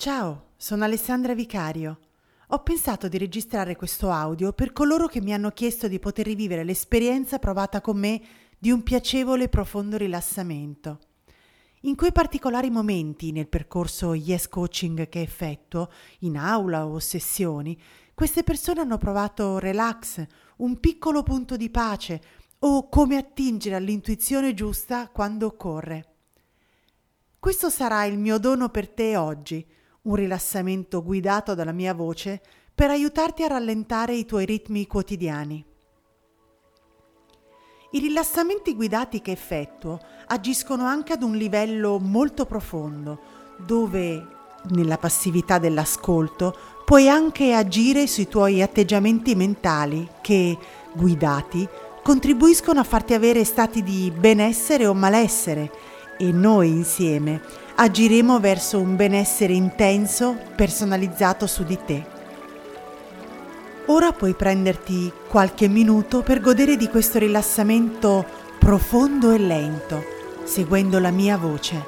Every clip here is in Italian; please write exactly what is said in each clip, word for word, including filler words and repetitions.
Ciao, sono Alessandra Vicario. Ho pensato di registrare questo audio per coloro che mi hanno chiesto di poter rivivere l'esperienza provata con me di un piacevole e profondo rilassamento. In quei particolari momenti nel percorso Yes Coaching che effettuo, in aula o sessioni, queste persone hanno provato relax, un piccolo punto di pace o come attingere all'intuizione giusta quando occorre. Questo sarà il mio dono per te oggi, un rilassamento guidato dalla mia voce per aiutarti a rallentare i tuoi ritmi quotidiani. I rilassamenti guidati che effettuo agiscono anche ad un livello molto profondo, dove, nella passività dell'ascolto, puoi anche agire sui tuoi atteggiamenti mentali che, guidati, contribuiscono a farti avere stati di benessere o malessere e noi insieme agiremo verso un benessere intenso, personalizzato su di te. Ora puoi prenderti qualche minuto per godere di questo rilassamento profondo e lento, seguendo la mia voce.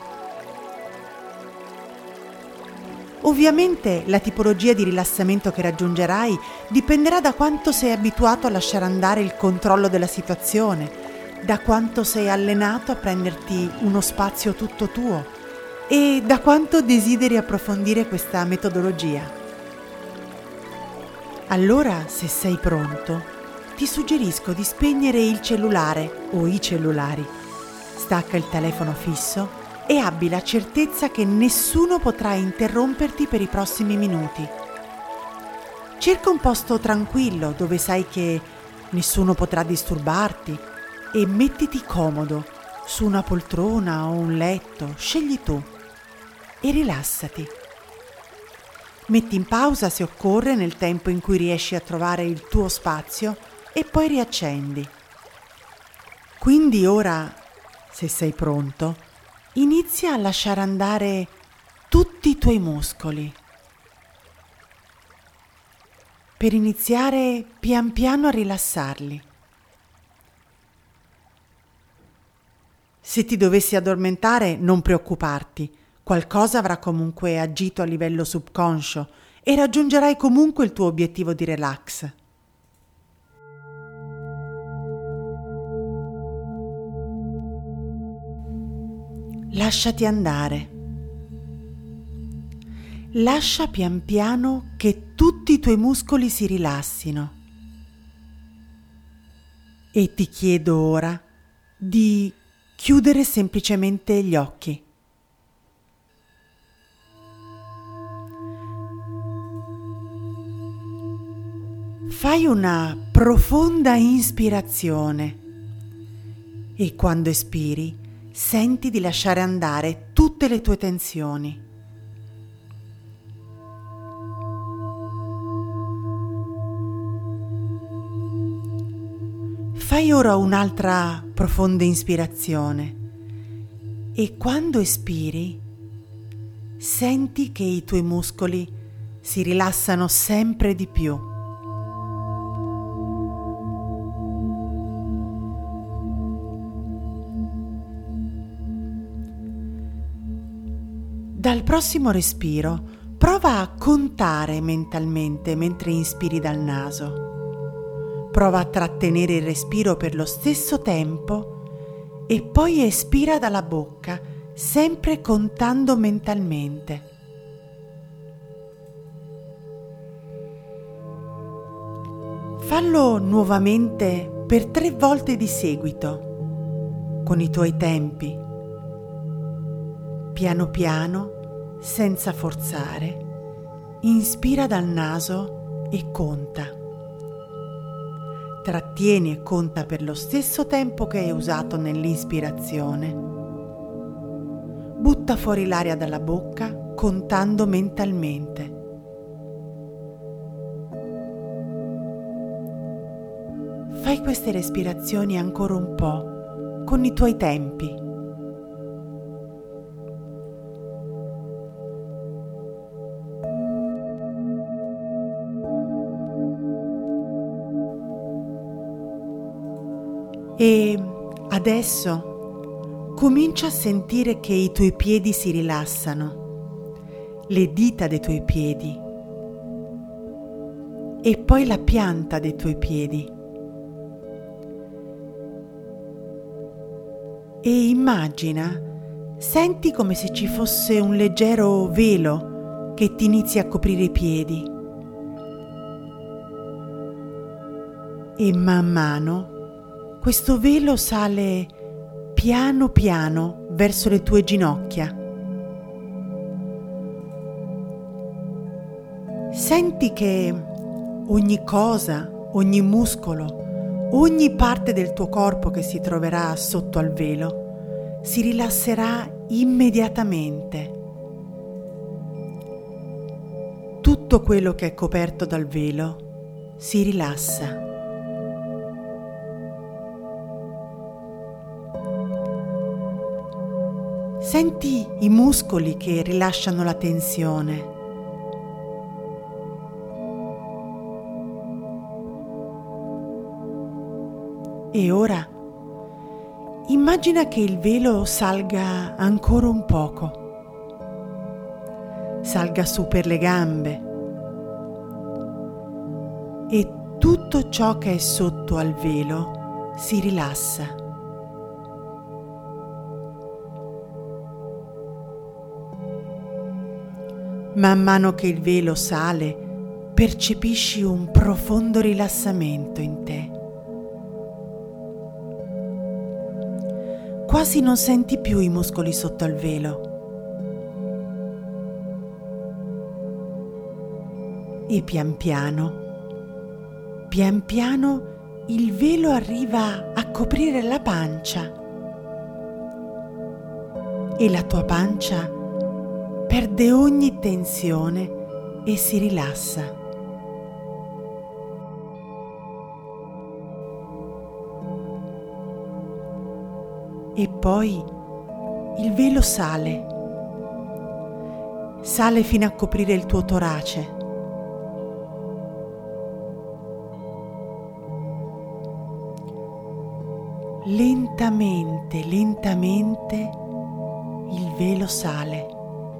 Ovviamente la tipologia di rilassamento che raggiungerai dipenderà da quanto sei abituato a lasciare andare il controllo della situazione, da quanto sei allenato a prenderti uno spazio tutto tuo e da quanto desideri approfondire questa metodologia. Allora, se sei pronto, ti suggerisco di spegnere il cellulare o i cellulari. Stacca il telefono fisso e abbi la certezza che nessuno potrà interromperti per i prossimi minuti. Cerca un posto tranquillo dove sai che nessuno potrà disturbarti e mettiti comodo su una poltrona o un letto, scegli tu, e rilassati. Metti in pausa se occorre nel tempo in cui riesci a trovare il tuo spazio e poi riaccendi. Quindi ora, se sei pronto, inizia a lasciare andare tutti i tuoi muscoli. Per iniziare pian piano a rilassarli. Se ti dovessi addormentare, non preoccuparti. Qualcosa avrà comunque agito a livello subconscio e raggiungerai comunque il tuo obiettivo di relax. Lasciati andare. Lascia pian piano che tutti i tuoi muscoli si rilassino. E ti chiedo ora di chiudere semplicemente gli occhi. Fai una profonda ispirazione e quando espiri senti di lasciare andare tutte le tue tensioni. Fai ora un'altra profonda ispirazione e quando espiri senti che i tuoi muscoli si rilassano sempre di più. Dal prossimo respiro prova a contare mentalmente mentre inspiri dal naso. Prova a trattenere il respiro per lo stesso tempo e poi espira dalla bocca, sempre contando mentalmente. Fallo nuovamente per tre volte di seguito, con i tuoi tempi. Piano piano, senza forzare, inspira dal naso e conta. Trattieni e conta per lo stesso tempo che hai usato nell'ispirazione. Butta fuori l'aria dalla bocca contando mentalmente. Fai queste respirazioni ancora un po' con i tuoi tempi. E adesso comincia a sentire che i tuoi piedi si rilassano le dita dei tuoi piedi e poi la pianta dei tuoi piedi. E immagina, senti come se ci fosse un leggero velo che ti inizia a coprire i piedi. E man mano questo velo sale piano piano verso le tue ginocchia. Senti che ogni cosa, ogni muscolo, ogni parte del tuo corpo che si troverà sotto al velo si rilasserà immediatamente. Tutto quello che è coperto dal velo si rilassa. Senti i muscoli che rilasciano la tensione. E ora immagina che il velo salga ancora un poco, salga su per le gambe e tutto ciò che è sotto al velo si rilassa. Man mano che il velo sale, percepisci un profondo rilassamento in te. Quasi non senti più i muscoli sotto al velo. E pian piano, pian piano il velo arriva a coprire la pancia. E la tua pancia perde ogni tensione e si rilassa. E poi il velo sale, sale fino a coprire il tuo torace. Lentamente, lentamente il velo sale.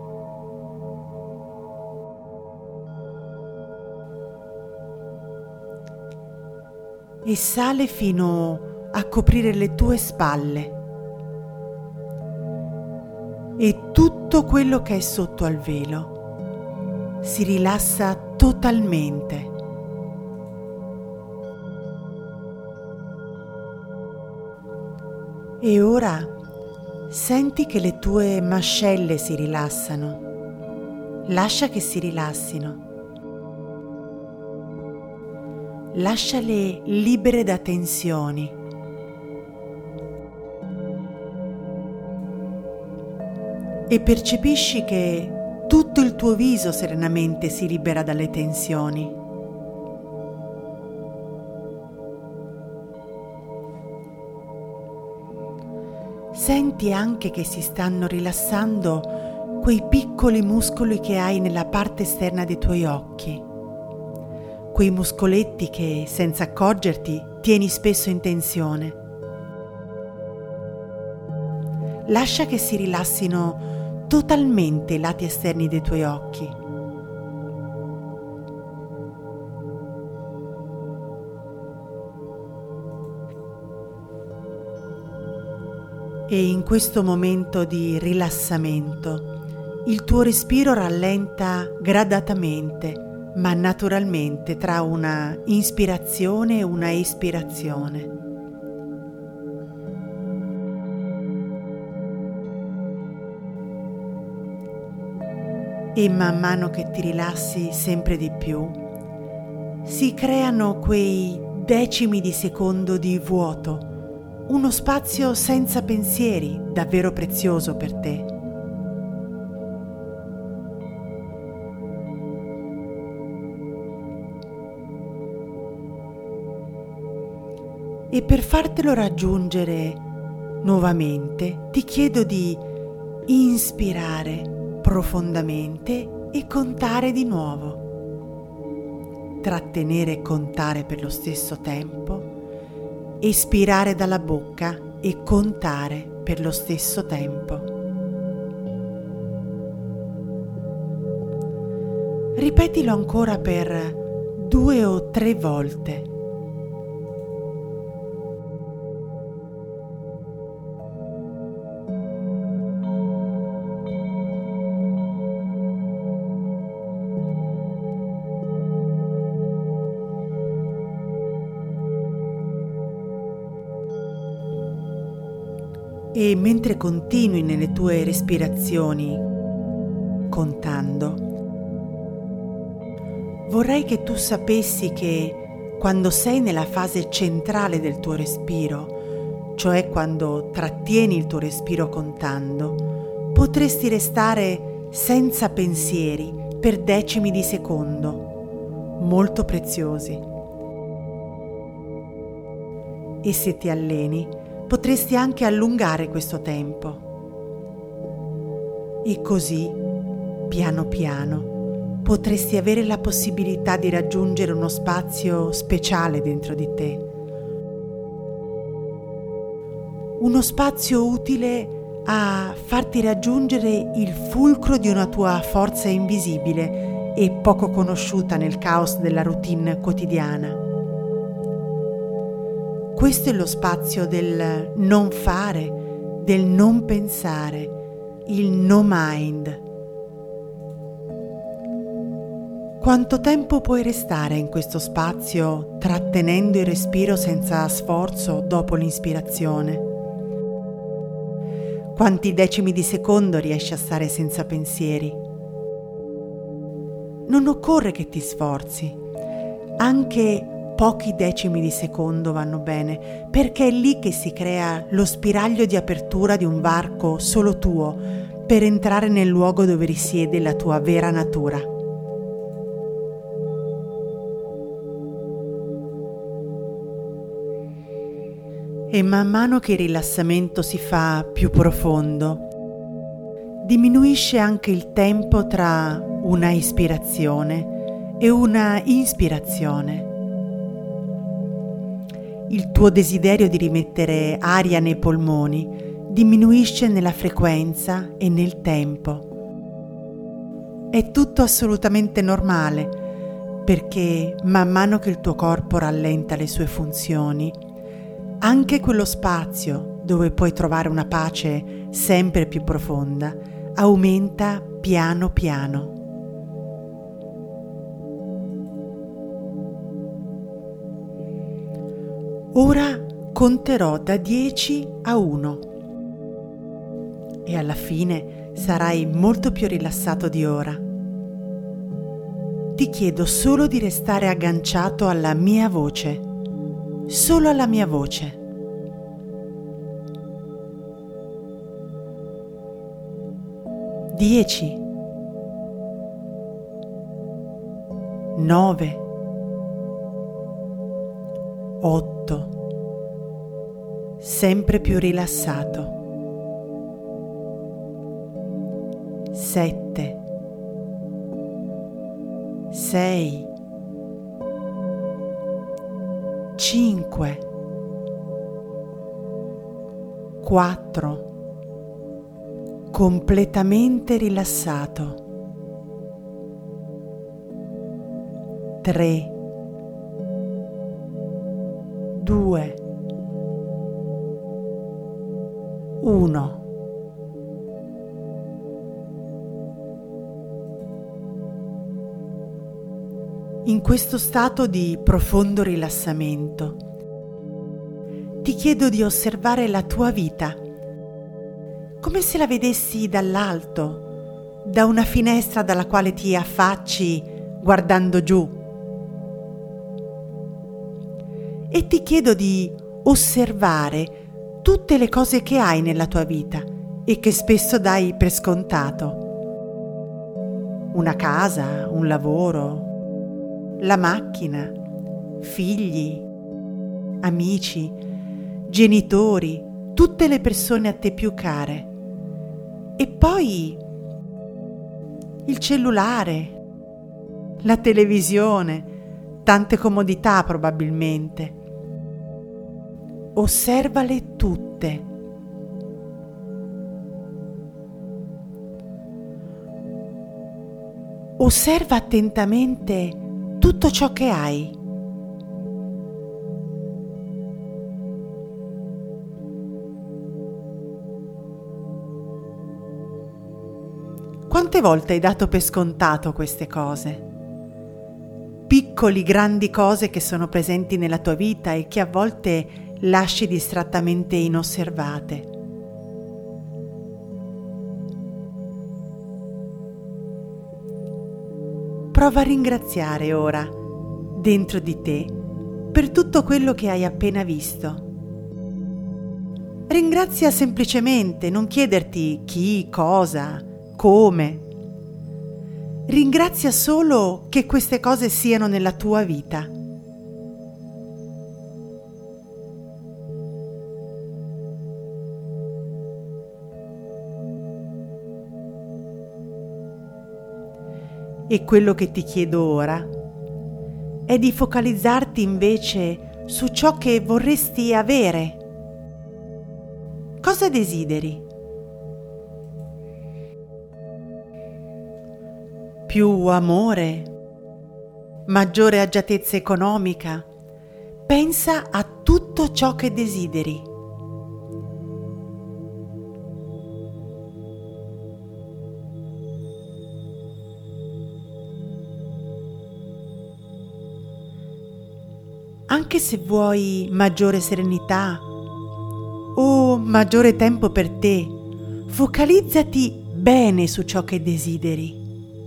E sale fino a coprire le tue spalle. E tutto quello che è sotto al velo si rilassa totalmente. E ora senti che le tue mascelle si rilassano. Lascia che si rilassino. Lasciale libere da tensioni. E percepisci che tutto il tuo viso serenamente si libera dalle tensioni. Senti anche che si stanno rilassando quei piccoli muscoli che hai nella parte esterna dei tuoi occhi, quei muscoletti che senza accorgerti tieni spesso in tensione. Lascia che si rilassino totalmente i lati esterni dei tuoi occhi. E in questo momento di rilassamento il tuo respiro rallenta gradatamente, ma naturalmente tra una inspirazione e una espirazione. E man mano che ti rilassi sempre di più, si creano quei decimi di secondo di vuoto, uno spazio senza pensieri, davvero prezioso per te. E per fartelo raggiungere nuovamente, ti chiedo di inspirare profondamente e contare di nuovo. Trattenere e contare per lo stesso tempo, espirare dalla bocca e contare per lo stesso tempo. Ripetilo ancora per due o tre volte. E mentre continui nelle tue respirazioni, contando, vorrei che tu sapessi che quando sei nella fase centrale del tuo respiro, cioè quando trattieni il tuo respiro contando, potresti restare senza pensieri per decimi di secondo, molto preziosi. E se ti alleni, potresti anche allungare questo tempo. E così, piano piano, potresti avere la possibilità di raggiungere uno spazio speciale dentro di te. Uno spazio utile a farti raggiungere il fulcro di una tua forza invisibile e poco conosciuta nel caos della routine quotidiana. Questo è lo spazio del non fare, del non pensare, il no mind. Quanto tempo puoi restare in questo spazio trattenendo il respiro senza sforzo dopo l'inspirazione? Quanti decimi di secondo riesci a stare senza pensieri? Non occorre che ti sforzi, anche pochi decimi di secondo vanno bene, perché è lì che si crea lo spiraglio di apertura di un varco solo tuo per entrare nel luogo dove risiede la tua vera natura. E man mano che il rilassamento si fa più profondo, diminuisce anche il tempo tra una ispirazione e una inspirazione. Il tuo desiderio di rimettere aria nei polmoni diminuisce nella frequenza e nel tempo. È tutto assolutamente normale, perché man mano che il tuo corpo rallenta le sue funzioni, anche quello spazio dove puoi trovare una pace sempre più profonda aumenta piano piano. Ora conterò da dieci a uno e alla fine sarai molto più rilassato di ora. Ti chiedo solo di restare agganciato alla mia voce, solo alla mia voce. Dieci, nove, otto, sempre più rilassato, sette, sei, cinque, quattro, completamente rilassato, tre, due, uno. In questo stato di profondo rilassamento, ti chiedo di osservare la tua vita, come se la vedessi dall'alto, da una finestra dalla quale ti affacci guardando giù. E ti chiedo di osservare tutte le cose che hai nella tua vita e che spesso dai per scontato. Una casa, un lavoro, la macchina, figli, amici, genitori, tutte le persone a te più care. E poi il cellulare, la televisione, tante comodità probabilmente. Osservale tutte. Osserva attentamente tutto ciò che hai. Quante volte hai dato per scontato queste cose? Piccoli, grandi cose che sono presenti nella tua vita e che a volte lasci distrattamente inosservate. Prova a ringraziare ora, dentro di te, per tutto quello che hai appena visto. Ringrazia semplicemente, non chiederti chi, cosa, come. Ringrazia solo che queste cose siano nella tua vita. E quello che ti chiedo ora è di focalizzarti invece su ciò che vorresti avere. Cosa desideri? Più amore? Maggiore agiatezza economica? Pensa a tutto ciò che desideri. Anche se vuoi maggiore serenità o maggiore tempo per te, focalizzati bene su ciò che desideri.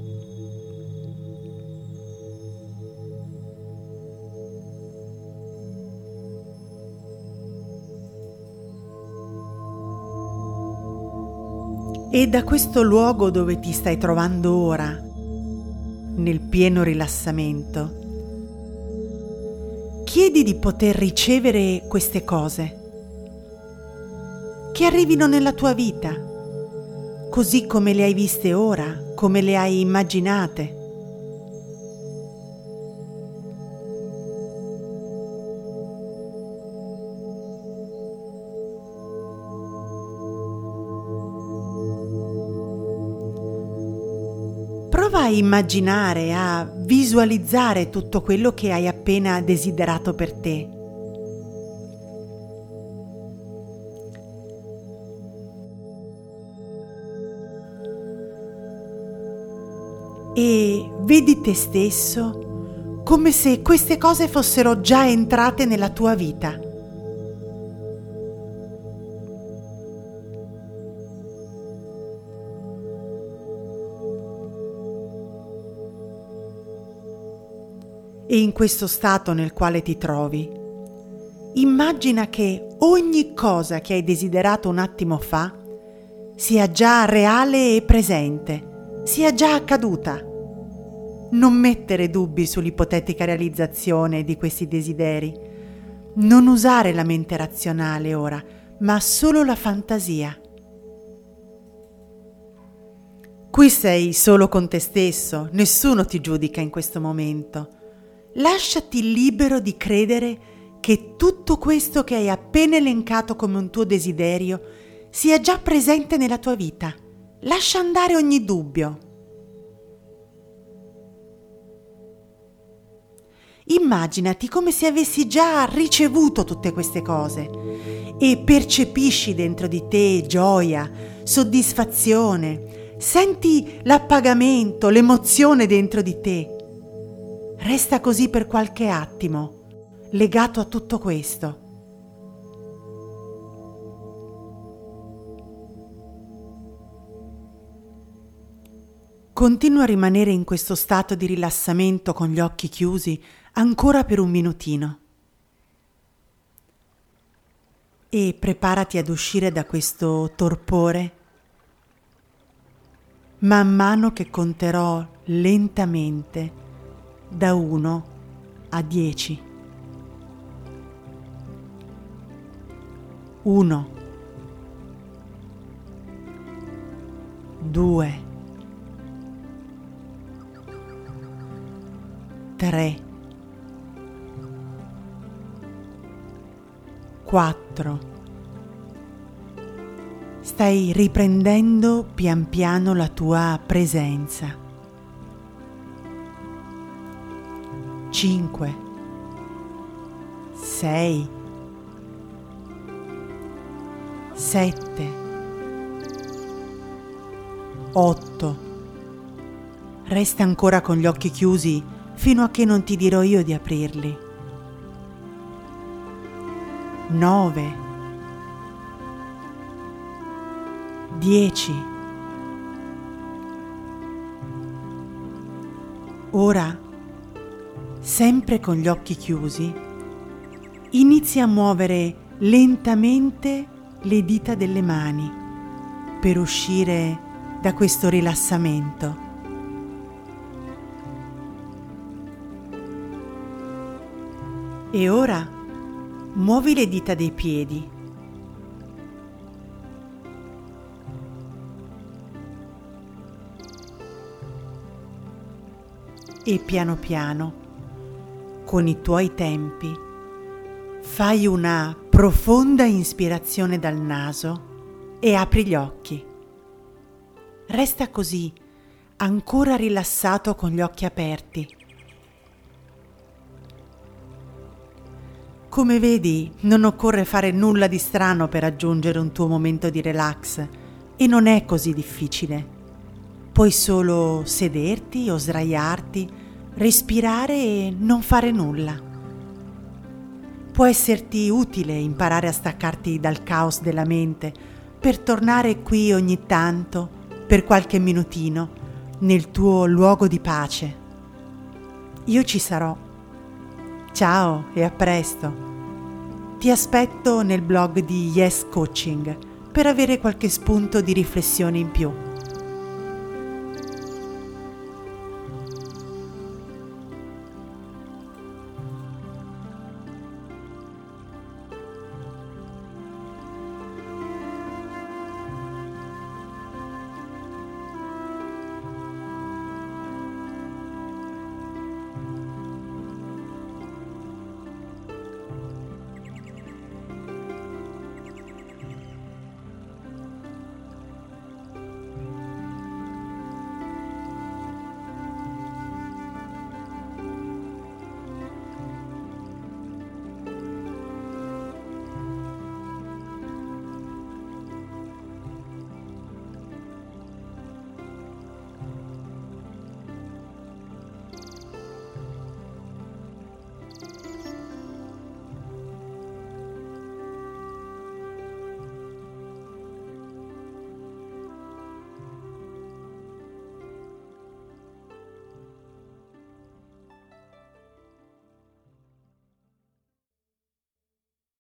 E da questo luogo dove ti stai trovando ora, nel pieno rilassamento, chiedi di poter ricevere queste cose, che arrivino nella tua vita, così come le hai viste ora, come le hai immaginate. Prova a immaginare, a visualizzare tutto quello che hai appena desiderato per te. E vedi te stesso come se queste cose fossero già entrate nella tua vita. E in questo stato nel quale ti trovi, immagina che ogni cosa che hai desiderato un attimo fa sia già reale e presente, sia già accaduta. Non mettere dubbi sull'ipotetica realizzazione di questi desideri. Non usare la mente razionale ora, ma solo la fantasia. Qui sei solo con te stesso, nessuno ti giudica in questo momento. Lasciati libero di credere che tutto questo che hai appena elencato come un tuo desiderio sia già presente nella tua vita. Lascia andare ogni dubbio. Immaginati come se avessi già ricevuto tutte queste cose e percepisci dentro di te gioia, soddisfazione, senti l'appagamento, l'emozione dentro di te. Resta così per qualche attimo, legato a tutto questo. Continua a rimanere in questo stato di rilassamento con gli occhi chiusi ancora per un minutino. E preparati ad uscire da questo torpore man mano che conterò lentamente da uno a dieci. Uno, due, tre, quattro. Stai riprendendo pian piano la tua presenza. cinque, sei, sette, otto. Resta ancora con gli occhi chiusi fino a che non ti dirò io di aprirli. nove, dieci. Ora, sempre con gli occhi chiusi, inizia a muovere lentamente le dita delle mani per uscire da questo rilassamento. E ora muovi le dita dei piedi. E piano piano, con i tuoi tempi, fai una profonda ispirazione dal naso e apri gli occhi. Resta così, ancora rilassato con gli occhi aperti. Come vedi, non occorre fare nulla di strano per raggiungere un tuo momento di relax e non è così difficile. Puoi solo sederti o sdraiarti, respirare e non fare nulla. Può esserti utile imparare a staccarti dal caos della mente per tornare qui ogni tanto, per qualche minutino, nel tuo luogo di pace. Io ci sarò. Ciao e a presto. Ti aspetto nel blog di Yes Coaching per avere qualche spunto di riflessione in più.